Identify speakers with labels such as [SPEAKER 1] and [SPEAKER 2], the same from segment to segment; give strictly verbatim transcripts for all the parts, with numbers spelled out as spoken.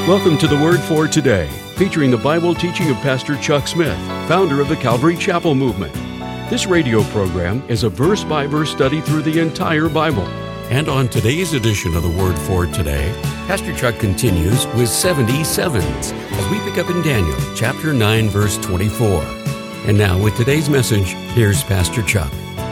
[SPEAKER 1] Welcome to the Word for Today, featuring the Bible teaching of Pastor Chuck Smith, founder of the Calvary Chapel Movement. This radio program is a verse-by-verse study through the entire Bible. And on today's edition of the Word for Today, Pastor Chuck continues with seventy-sevens as we pick up in Daniel chapter nine, verse twenty-four. And now with today's message, here's Pastor Chuck.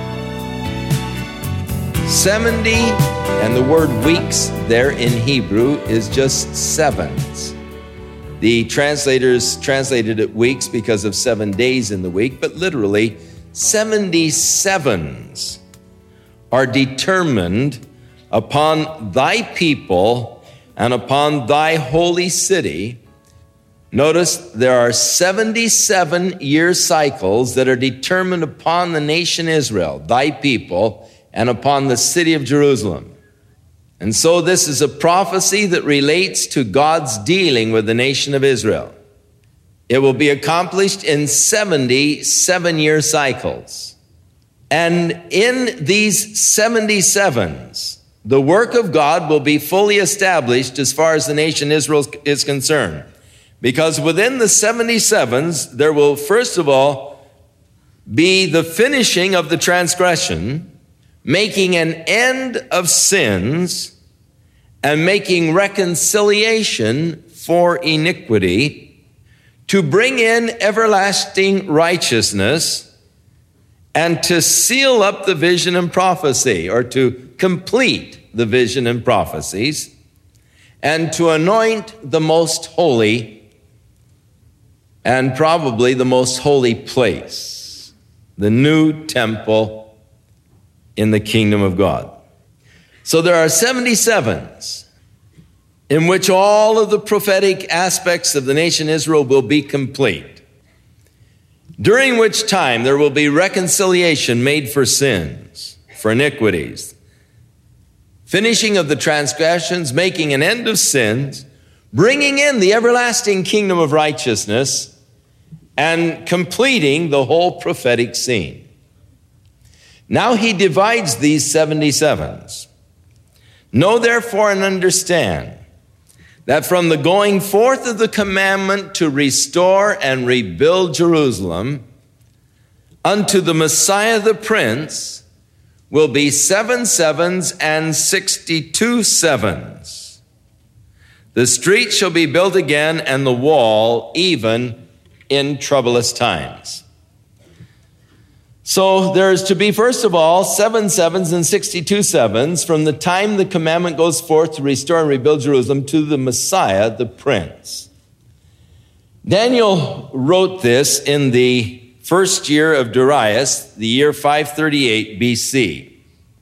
[SPEAKER 2] seventy, and the word weeks there in Hebrew is just sevens. The translators translated it weeks because of seven days in the week, but literally seventy-sevens are determined upon thy people and upon thy holy city. Notice there are seventy-seven year cycles that are determined upon the nation Israel, thy people, and upon the city of Jerusalem. And so this is a prophecy that relates to God's dealing with the nation of Israel. It will be accomplished in seventy seven-year cycles. And in these seventy-sevens, the work of God will be fully established as far as the nation Israel is concerned. Because within the seventy-sevens, there will first of all be the finishing of the transgression, making an end of sins, and making reconciliation for iniquity, to bring in everlasting righteousness, and to seal up the vision and prophecy, or to complete the vision and prophecies, and to anoint the most holy, and probably the most holy place, the new temple in the kingdom of God. So there are seventy-sevens in which all of the prophetic aspects of the nation Israel will be complete, during which time there will be reconciliation made for sins, for iniquities, finishing of the transgressions, making an end of sins, bringing in the everlasting kingdom of righteousness, and completing the whole prophetic scene. Now he divides these seventy-sevens. Know therefore and understand that from the going forth of the commandment to restore and rebuild Jerusalem unto the Messiah the Prince will be seven sevens and sixty-two sevens. The street shall be built again, and the wall even in troublous times. So there is to be, first of all, seven sevens and sixty-two sevens from the time the commandment goes forth to restore and rebuild Jerusalem to the Messiah, the Prince. Daniel wrote this in the first year of Darius, the year five thirty-eight B C.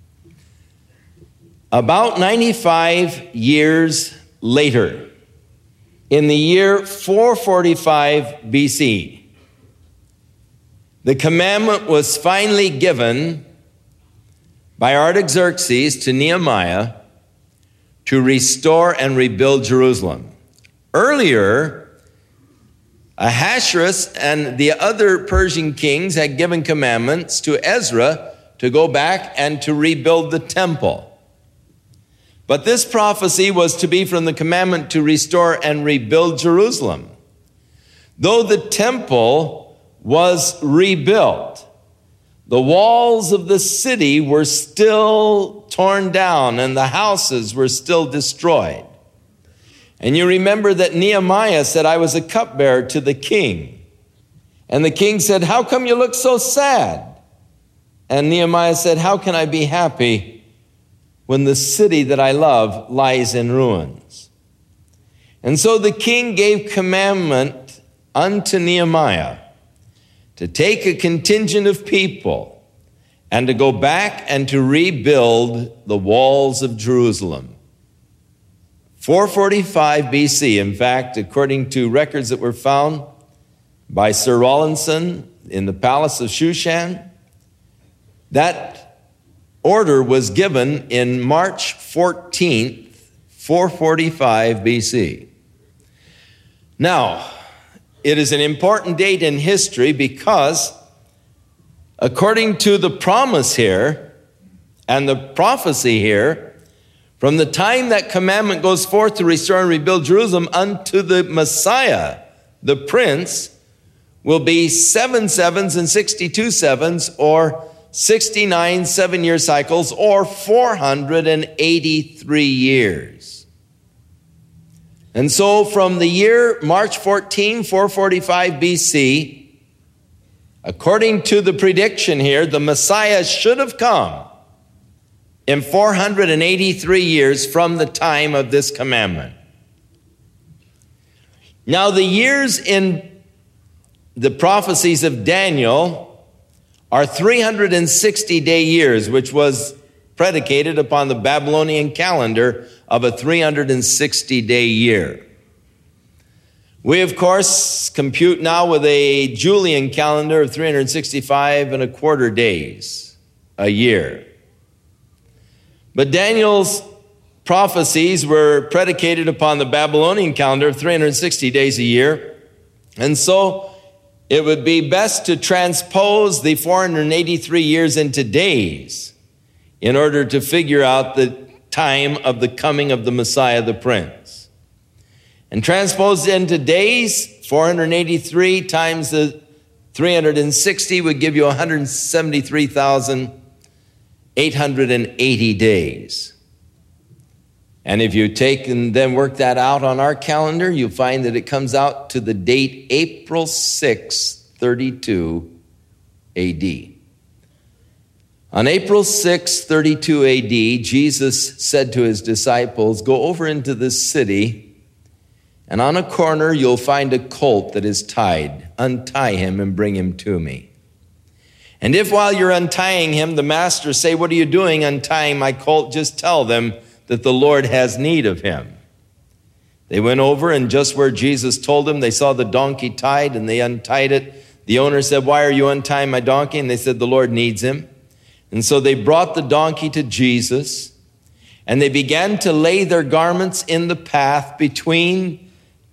[SPEAKER 2] About ninety-five years later, in the year four forty-five B C, the commandment was finally given by Artaxerxes to Nehemiah to restore and rebuild Jerusalem. Earlier, Ahasuerus and the other Persian kings had given commandments to Ezra to go back and to rebuild the temple. But this prophecy was to be from the commandment to restore and rebuild Jerusalem. Though the temple was rebuilt, the walls of the city were still torn down and the houses were still destroyed. And you remember that Nehemiah said, I was a cupbearer to the king. And the king said, how come you look so sad? And Nehemiah said, how can I be happy when the city that I love lies in ruins? And so the king gave commandment unto Nehemiah to take a contingent of people and to go back and to rebuild the walls of Jerusalem. four forty-five B C, in fact, according to records that were found by Sir Rawlinson in the palace of Shushan, that order was given in March fourteenth, four forty-five B C. Now, it is an important date in history because, according to the promise here and the prophecy here, From the time that commandment goes forth to restore and rebuild Jerusalem unto the Messiah, the Prince, will be seven sevens and sixty-two sevens, or sixty-nine seven-year cycles, or four hundred eighty-three years. And so from the year March fourteenth, four forty-five B C, according to the prediction here, the Messiah should have come in four hundred eighty-three years from the time of this commandment. Now, the years in the prophecies of Daniel are three hundred sixty day years, which was predicated upon the Babylonian calendar of a three hundred sixty day year. We, of course, compute now with a Julian calendar of three hundred sixty-five and a quarter days a year. But Daniel's prophecies were predicated upon the Babylonian calendar of three hundred sixty days a year. And so it would be best to transpose the four hundred eighty-three years into days in order to figure out the time of the coming of the Messiah, the Prince. And transposed into days, four hundred eighty-three times the three hundred sixty would give you one hundred seventy-three thousand eight hundred eighty days. And if you take and then work that out on our calendar, you'll find that it comes out to the date April sixth, thirty-two A D. On April sixth, thirty-two A D, Jesus said to his disciples, "Go over into this city, and on a corner you'll find a colt that is tied. Untie him and bring him to me. And if while you're untying him, the master say, 'What are you doing untying my colt?' just tell them that the Lord has need of him." They went over, and just where Jesus told them, they saw the donkey tied, and they untied it. The owner said, "Why are you untying my donkey?" And they said, "The Lord needs him." And so they brought the donkey to Jesus, and they began to lay their garments in the path between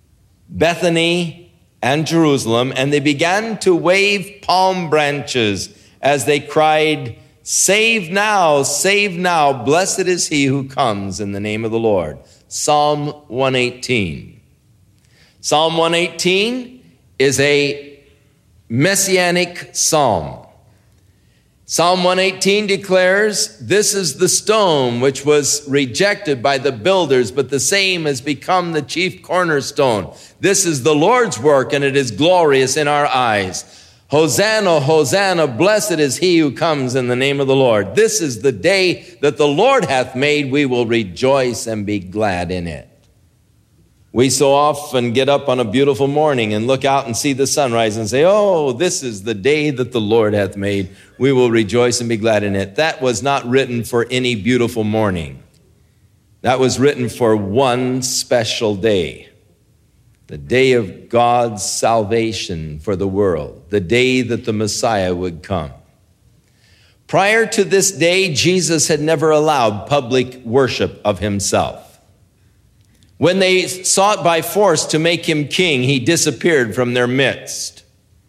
[SPEAKER 2] Bethany and Jerusalem, and they began to wave palm branches as they cried, "Save now, save now, blessed is he who comes in the name of the Lord." Psalm one eighteen. Psalm one eighteen is a messianic psalm. Psalm one eighteen declares, "This is the stone which was rejected by the builders, but the same has become the chief cornerstone. This is the Lord's work, and it is glorious in our eyes. Hosanna, Hosanna, blessed is he who comes in the name of the Lord. This is the day that the Lord hath made. We will rejoice and be glad in it." We so often get up on a beautiful morning and look out and see the sunrise and say, "Oh, this is the day that the Lord hath made. We will rejoice and be glad in it." That was not written for any beautiful morning. That was written for one special day. The day of God's salvation for the world, the day that the Messiah would come. Prior to this day, Jesus had never allowed public worship of himself. When they sought by force to make him king, he disappeared from their midst.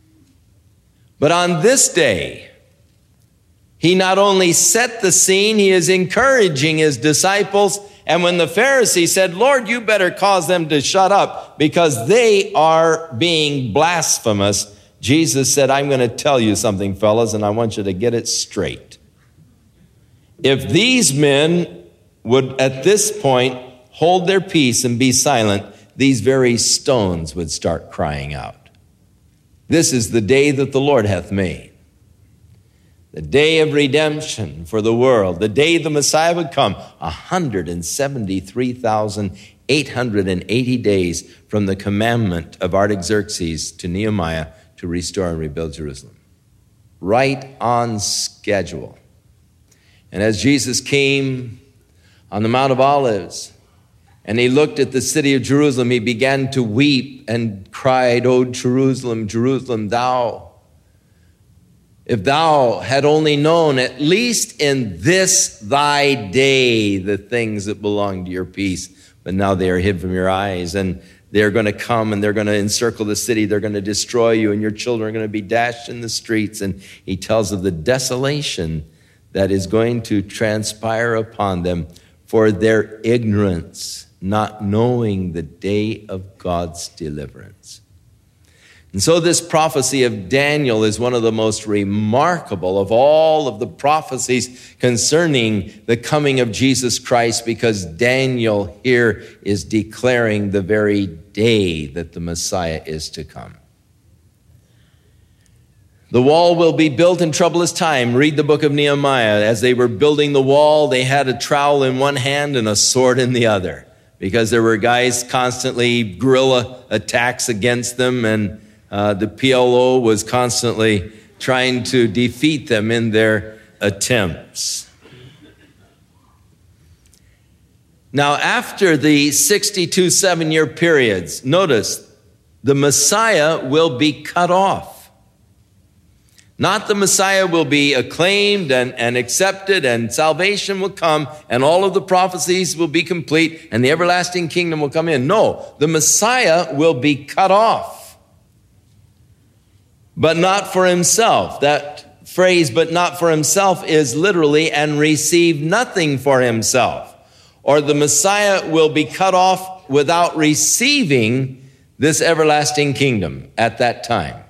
[SPEAKER 2] But on this day, he not only set the scene, he is encouraging his disciples. And when the Pharisees said, "Lord, you better cause them to shut up because they are being blasphemous," Jesus said, "I'm going to tell you something, fellas, and I want you to get it straight. If these men would at this point hold their peace and be silent, these very stones would start crying out. This is the day that the Lord hath made. The day of redemption for the world, the day the Messiah would come, one hundred seventy-three thousand eight hundred eighty days from the commandment of Artaxerxes to Nehemiah to restore and rebuild Jerusalem. Right on schedule. And as Jesus came on the Mount of Olives, and he looked at the city of Jerusalem, he began to weep and cried, "O Jerusalem, Jerusalem, thou, if thou had only known, at least in this thy day, the things that belong to your peace, but now they are hid from your eyes, and they're going to come and they're going to encircle the city, they're going to destroy you, and your children are going to be dashed in the streets." And he tells of the desolation that is going to transpire upon them for their ignorance, not knowing the day of God's deliverance. And so this prophecy of Daniel is one of the most remarkable of all of the prophecies concerning the coming of Jesus Christ, because Daniel here is declaring the very day that the Messiah is to come. The wall will be built in troublous time. Read the book of Nehemiah. As they were building the wall, they had a trowel in one hand and a sword in the other, because there were guys constantly guerrilla attacks against them, and uh, the P L O was constantly trying to defeat them in their attempts. Now, after the sixty-two seven-year periods, notice, the Messiah will be cut off. Not the Messiah will be acclaimed and, and accepted, and salvation will come, and all of the prophecies will be complete, and the everlasting kingdom will come in. No, the Messiah will be cut off. But not for himself. That phrase, but not for himself, is literally, and receive nothing for himself. Or the Messiah will be cut off without receiving this everlasting kingdom at that time.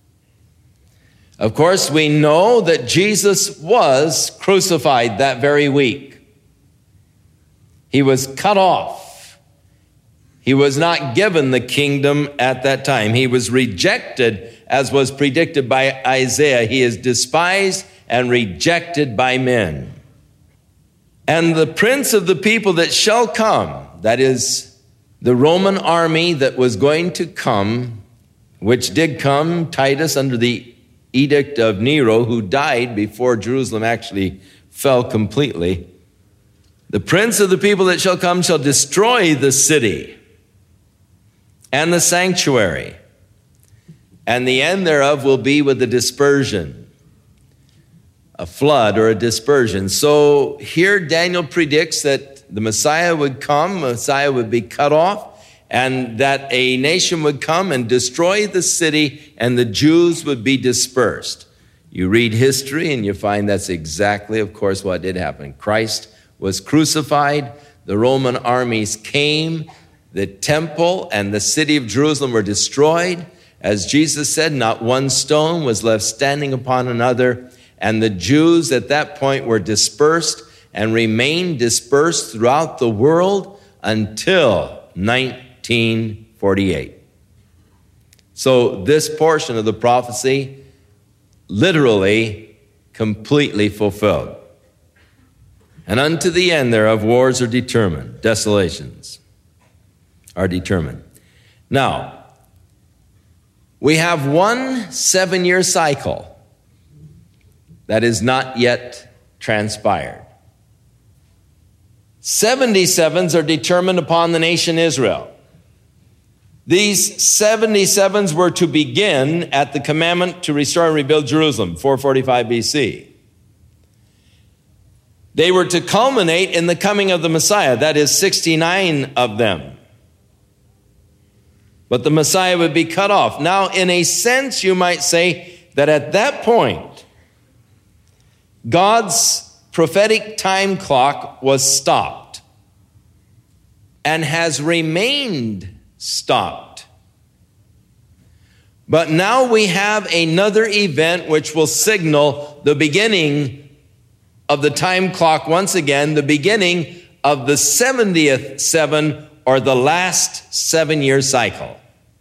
[SPEAKER 2] Of course, we know that Jesus was crucified that very week. He was cut off. He was not given the kingdom at that time. He was rejected, as was predicted by Isaiah. He is despised and rejected by men. And the prince of the people that shall come, that is the Roman army that was going to come, which did come, Titus, under the edict of Nero, who died before Jerusalem actually fell completely. The prince of the people that shall come shall destroy the city and the sanctuary, and the end thereof will be with the dispersion, a flood or a dispersion. So here Daniel predicts that the Messiah would come, Messiah would be cut off, and that a nation would come and destroy the city, and the Jews would be dispersed. You read history and you find that's exactly, of course, what did happen. Christ was crucified, the Roman armies came, the temple and the city of Jerusalem were destroyed. As Jesus said, not one stone was left standing upon another, and the Jews at that point were dispersed and remained dispersed throughout the world until nineteen forty-eight. So this portion of the prophecy literally completely fulfilled. And unto the end thereof wars are determined, desolations are determined. Now, we have one seven-year cycle that is not yet transpired. seventy-sevens are determined upon the nation Israel. These seventy-sevens were to begin at the commandment to restore and rebuild Jerusalem, four forty-five B C. They were to culminate in the coming of the Messiah, that is sixty-nine of them. But the Messiah would be cut off. Now, in a sense, you might say that at that point, God's prophetic time clock was stopped and has remained stopped. But now we have another event which will signal the beginning of the time clock once again, the beginning of the seventieth seven, or the last seven-year cycle.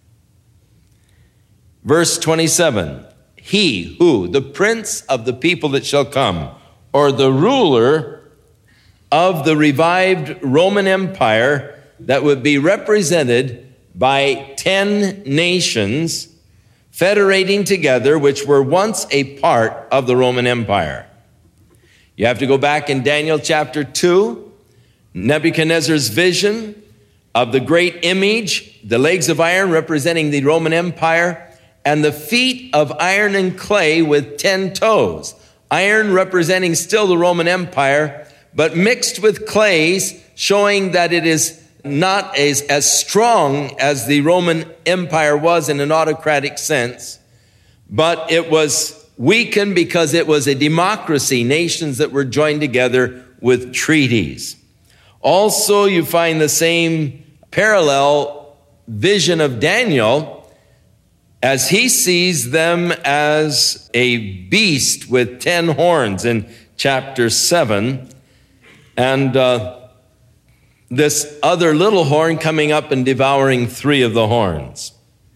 [SPEAKER 2] Verse twenty-seven, he who, the prince of the people that shall come, or the ruler of the revived Roman Empire that would be represented by ten nations federating together, which were once a part of the Roman Empire. You have to go back in Daniel chapter two, Nebuchadnezzar's vision of the great image, the legs of iron representing the Roman Empire, and the feet of iron and clay with ten toes. Iron representing still the Roman Empire, but mixed with clays, showing that it is not as, as strong as the Roman Empire was in an autocratic sense, but it was weakened because it was a democracy, nations that were joined together with treaties. Also, you find the same parallel vision of Daniel as he sees them as a beast with ten horns in chapter seven. And uh, this other little horn coming up and devouring three of the horns.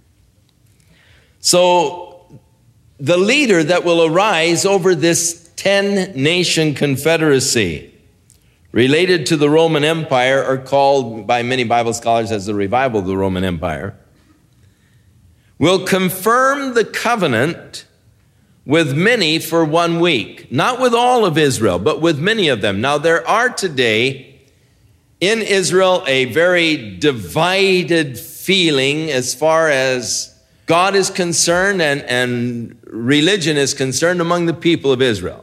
[SPEAKER 2] So the leader that will arise over this ten-nation confederacy related to the Roman Empire, or called by many Bible scholars as the revival of the Roman Empire, will confirm the covenant with many for one week. Not with all of Israel, but with many of them. Now, there are today in Israel a very divided feeling as far as God is concerned and, and religion is concerned among the people of Israel.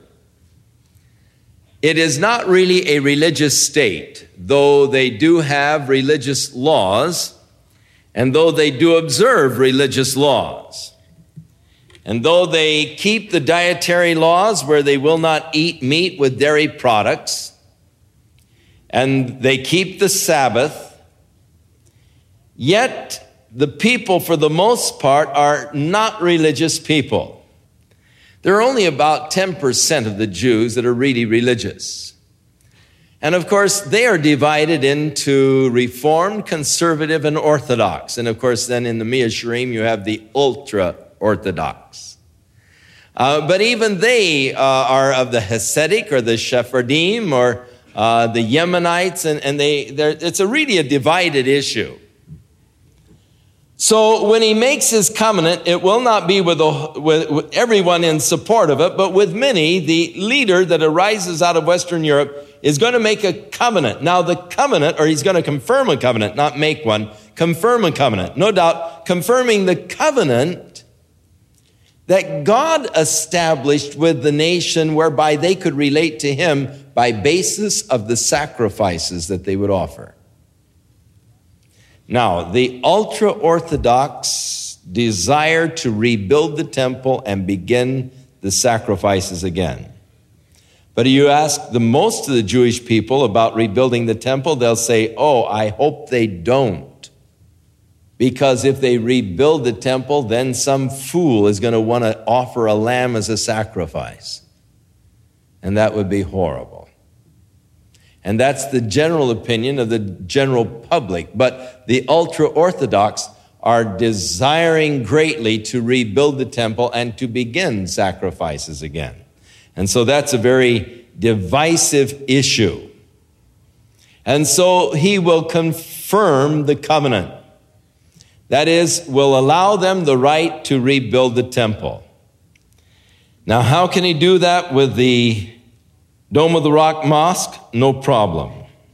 [SPEAKER 2] It is not really a religious state, though they do have religious laws, and though they do observe religious laws. And though they keep the dietary laws where they will not eat meat with dairy products, and they keep the Sabbath, yet the people, for the most part, are not religious people. There are only about ten percent of the Jews that are really religious. And of course, they are divided into Reformed, Conservative, and Orthodox. And of course, then in the Miasharim, you have the ultra-Orthodox. Uh, but even they uh, are of the Hasidic or the Sephardim or uh, the Yemenites, and, and they it's a really a divided issue. So when he makes his covenant, it will not be with, the, with, with everyone in support of it, but with many. The leader that arises out of Western Europe is going to make a covenant. Now the covenant, or he's going to confirm a covenant, not make one, confirm a covenant. No doubt, confirming the covenant that God established with the nation whereby they could relate to him by basis of the sacrifices that they would offer. Now, the ultra-Orthodox desire to rebuild the temple and begin the sacrifices again. But you ask the most of the Jewish people about rebuilding the temple, they'll say, oh, I hope they don't. Because if they rebuild the temple, then some fool is going to want to offer a lamb as a sacrifice. And that would be horrible. And that's the general opinion of the general public. But the ultra-Orthodox are desiring greatly to rebuild the temple and to begin sacrifices again. And so that's a very divisive issue. And so he will confirm the covenant. That is, will allow them the right to rebuild the temple. Now, how can he do that with the Dome of the Rock Mosque? No problem.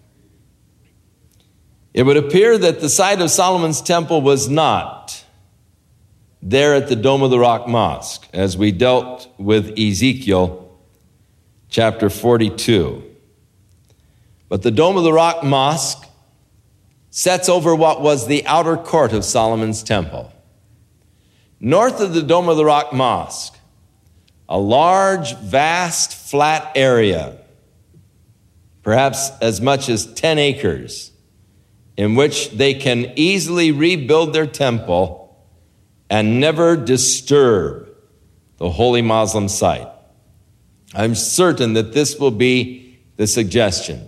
[SPEAKER 2] It would appear that the site of Solomon's temple was not there at the Dome of the Rock Mosque, as we dealt with Ezekiel chapter forty-two. But the Dome of the Rock Mosque sets over what was the outer court of Solomon's temple. North of the Dome of the Rock Mosque, a large, vast, flat area, perhaps as much as ten acres, in which they can easily rebuild their temple and never disturb the holy Muslim site. I'm certain that this will be the suggestion.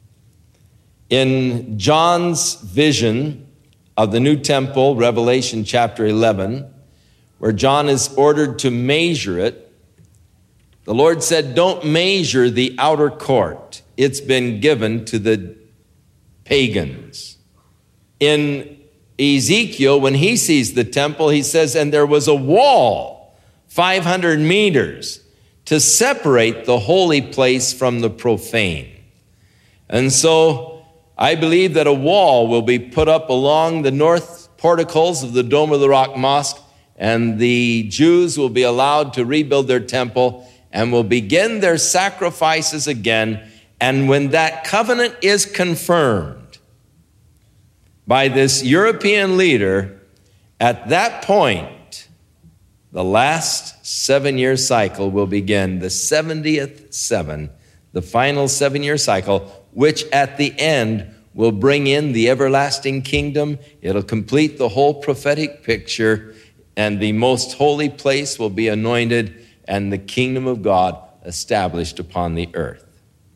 [SPEAKER 2] In John's vision of the new temple, Revelation chapter eleven, where John is ordered to measure it, the Lord said, don't measure the outer court. It's been given to the pagans. In Ezekiel, when he sees the temple, he says, and there was a wall, five hundred meters, to separate the holy place from the profane. And so I believe that a wall will be put up along the north porticos of the Dome of the Rock Mosque, and the Jews will be allowed to rebuild their temple and will begin their sacrifices again. And when that covenant is confirmed by this European leader, at that point, the last seven-year cycle will begin. The seventieth seven, the final seven-year cycle, which at the end will bring in the everlasting kingdom. It'll complete the whole prophetic picture, and the most holy place will be anointed, and the kingdom of God established upon the earth.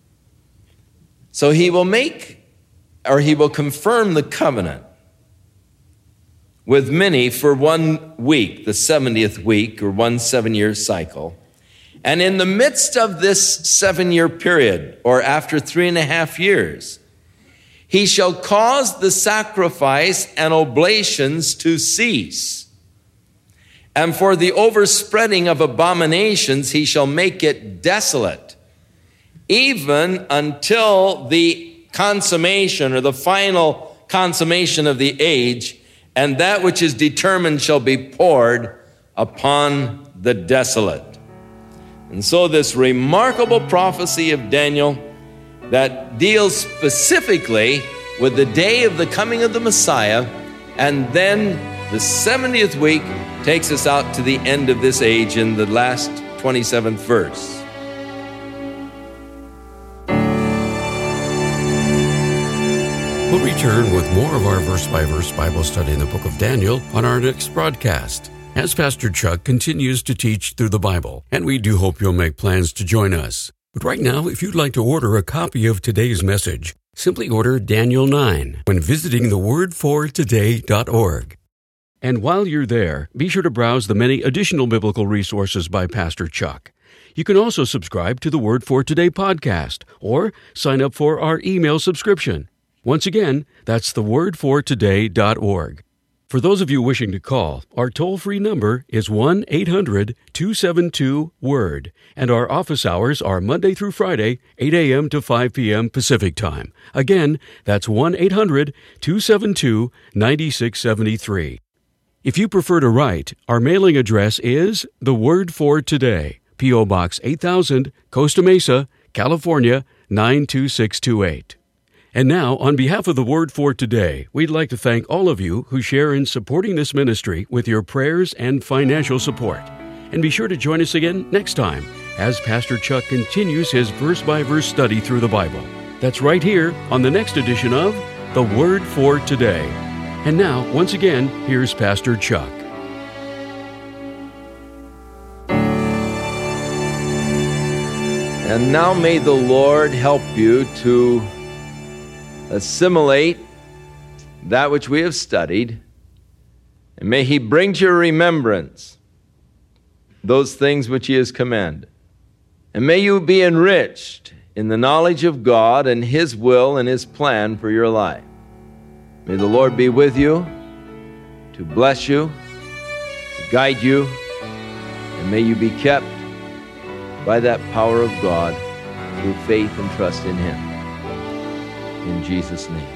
[SPEAKER 2] So he will make, or he will confirm the covenant with many for one week, the seventieth week, or one seven-year cycle. And in the midst of this seven-year period, or after three and a half years, he shall cause the sacrifice and oblations to cease. And for the overspreading of abominations, he shall make it desolate, even until the consummation or the final consummation of the age, and that which is determined shall be poured upon the desolate. And so this remarkable prophecy of Daniel that deals specifically with the day of the coming of the Messiah, and then the seventieth week takes us out to the end of this age in the last twenty-seventh verse.
[SPEAKER 1] We'll return with more of our verse-by-verse Bible study in the book of Daniel on our next broadcast, as Pastor Chuck continues to teach through the Bible, and we do hope you'll make plans to join us. But right now, if you'd like to order a copy of today's message, simply order Daniel nine when visiting the word for today dot org. And while you're there, be sure to browse the many additional biblical resources by Pastor Chuck. You can also subscribe to the Word for Today podcast or sign up for our email subscription. Once again, that's the word for today dot org. For those of you wishing to call, our toll-free number is one eight hundred two seven two word, and our office hours are Monday through Friday, eight a.m. to five p.m. Pacific Time. Again, that's one eight hundred two seven two nine six seven three. If you prefer to write, our mailing address is The Word for Today, P O. Box eight thousand, Costa Mesa, California, nine two six two eight. And now, on behalf of the Word for Today, we'd like to thank all of you who share in supporting this ministry with your prayers and financial support. And be sure to join us again next time as Pastor Chuck continues his verse-by-verse study through the Bible. That's right here on the next edition of The Word for Today. And now, once again, here's Pastor Chuck.
[SPEAKER 2] And now may the Lord help you to assimilate that which we have studied, and may He bring to your remembrance those things which He has commanded. And may you be enriched in the knowledge of God and His will and His plan for your life. May the Lord be with you, to bless you, to guide you, and may you be kept by that power of God through faith and trust in Him. In Jesus' name.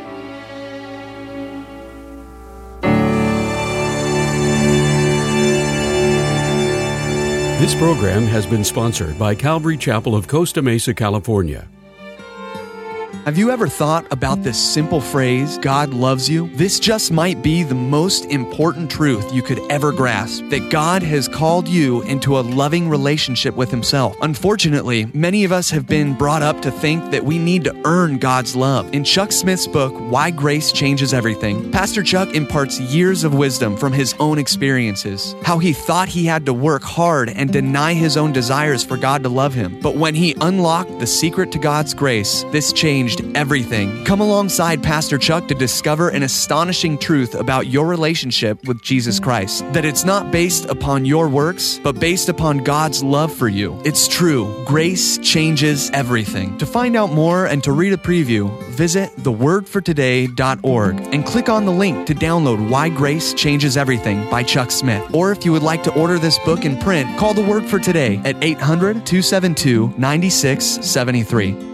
[SPEAKER 1] This program has been sponsored by Calvary Chapel of Costa Mesa, California.
[SPEAKER 3] Have you ever thought about this simple phrase, God loves you? This just might be the most important truth you could ever grasp, that God has called you into a loving relationship with Himself. Unfortunately, many of us have been brought up to think that we need to earn God's love. In Chuck Smith's book, Why Grace Changes Everything, Pastor Chuck imparts years of wisdom from his own experiences, how he thought he had to work hard and deny his own desires for God to love him. But when he unlocked the secret to God's grace, this changed everything. Come alongside Pastor Chuck to discover an astonishing truth about your relationship with Jesus Christ. That it's not based upon your works, but based upon God's love for you. It's true. Grace changes everything. To find out more and to read a preview, visit the word for today dot org and click on the link to download Why Grace Changes Everything by Chuck Smith. Or if you would like to order this book in print, call the Word for Today at eight hundred two seven two nine six seven three.